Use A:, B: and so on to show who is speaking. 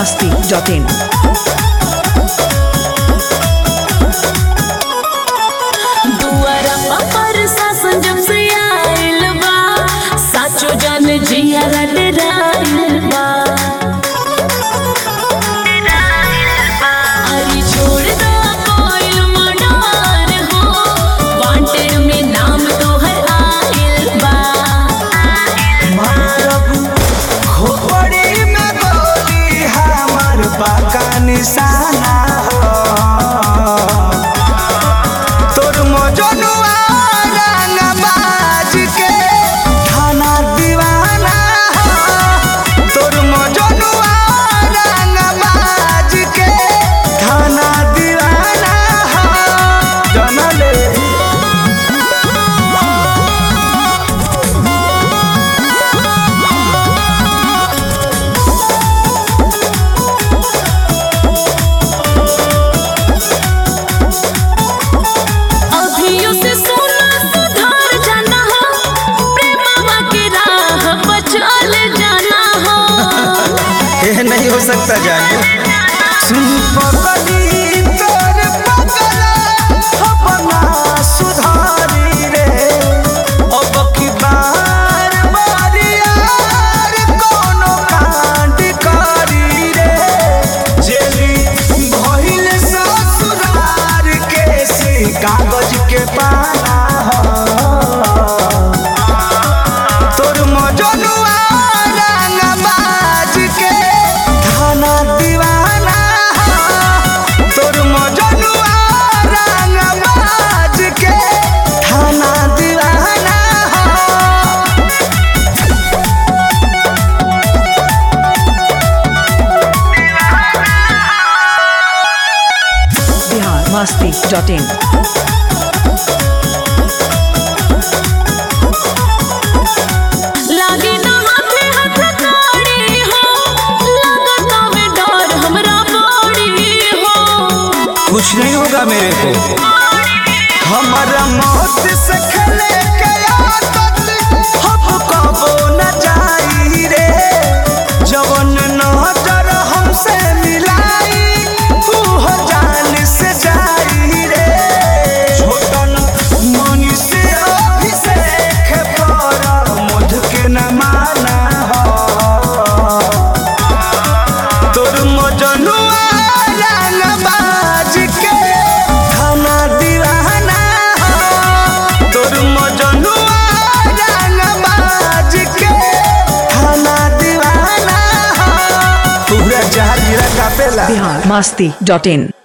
A: biharmasti.in
B: दुआरा पर शासन जब से आइल बा साचो जान जिया डराइल बा अरे छोड़ दो कोइल मडार हो वांटेड में नाम तोहर आइल बा
C: मारब खोपड़ी में गोली हमर बाका निशाना हो तोर मजनुआ रंगबाज के थाना दीवाना हो तोर मजनुआ रंगबाज के थाना दीवाना हो जनले
B: अभियो से सोना सुधार जाना हो प्रेमवा के राह बचल जाना हो
C: ये नहीं हो सकता जाने सुन पगली तोर पगला अपना सुधारी रे अब की बार यार कोनो कांड करी रे जेली भइल ससुरार के से कागज के पाना हो तोर मजनुआ रंगबाज के थाना दीवाना हो तोर मजनुआ रंगबाज के थाना दीवाना हो
A: biharmasti.in
B: लागे ना हाथे हाथ काड़ी हो लगता में डर हमरा बड़ी हो
C: कुछ नहीं होगा मेरे को हमारा मौत से खेले के आदत हम कबो न जाई रे जवन नजर हमसे मिलाई वो जान से जाई रे छोटन मनी से अभिषेक पर मध के न माना हो तोर मजनुआ रंगबाज के थाना दीवाना हो तोर मजनुआ रंगबाज के थाना दीवाना हो पूरा जहां गिरा कापेला
A: biharmasti.in